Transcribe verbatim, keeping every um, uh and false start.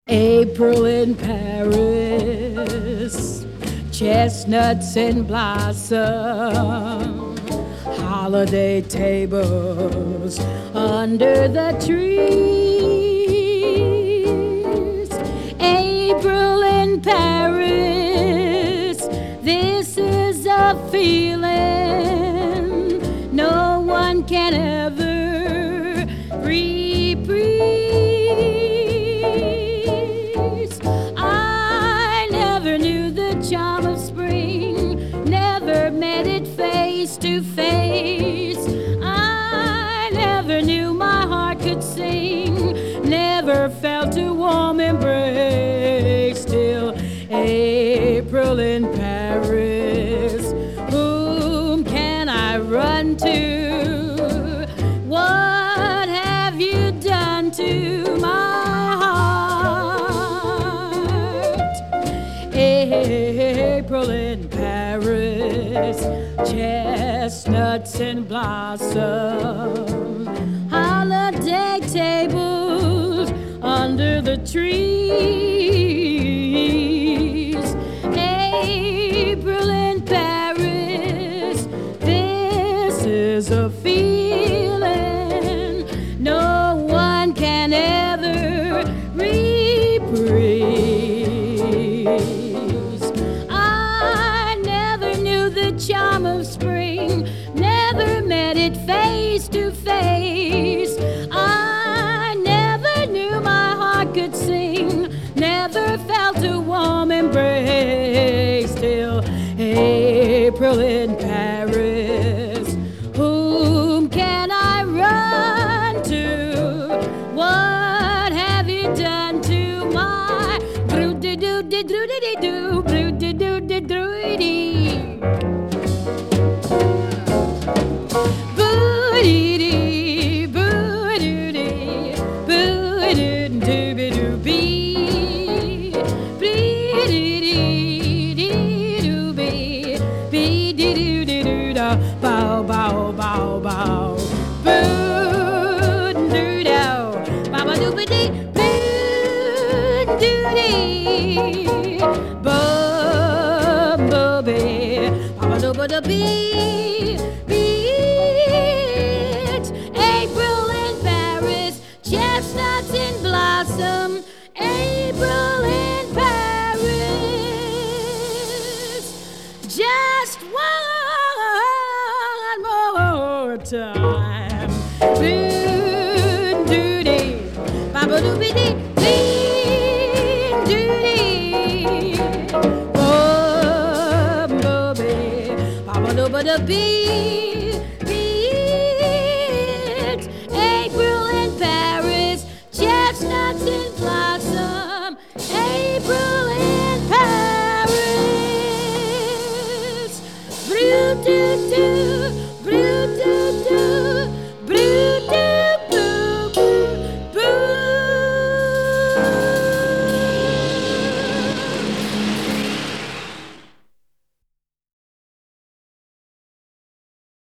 April in Paris, chestnuts in blossom, holiday tables under the trees. April in Paris, this is a feeling no one can ever reprise. I never knew the charm of spring, never met it face to face. I never knew my heart could sing, never felt a warm embrace till April in Paris. Whom can I run to? What have you done to my heart? April in Paris, chestnuts in blossom, holiday tables under the trees. April in Paris, this is a feeling no one can ever reprise. I never knew the charm of spring, never met it face to face. I never knew my heart could sing, never felt a warm embrace till April in Paris. Whom can I run to? What have you done to my bro-de-do-de-do-de-do, bro-de-do-de-do-de? Boo-dee-dee, boo-doo-dee, boo-doo-doo-be-doo-bee, bee-dee-dee-dee-doo-bee, bee-dee-doo-dee-doo-da, bow, bow, bow, bow. Boo-doo-dow, ba-ba-doo-ba-dee, boo-doo-dee, bum-bum-bee, ba-ba-doo-ba-da-bee, beat. April in Paris, chestnuts in blossom. April in Paris, just one more time. Boo-doo-dee, ba-ba-doo-ba-dee, bee-doo-dee, bum-bum-bee, ba-ba-doo-ba-da-bee.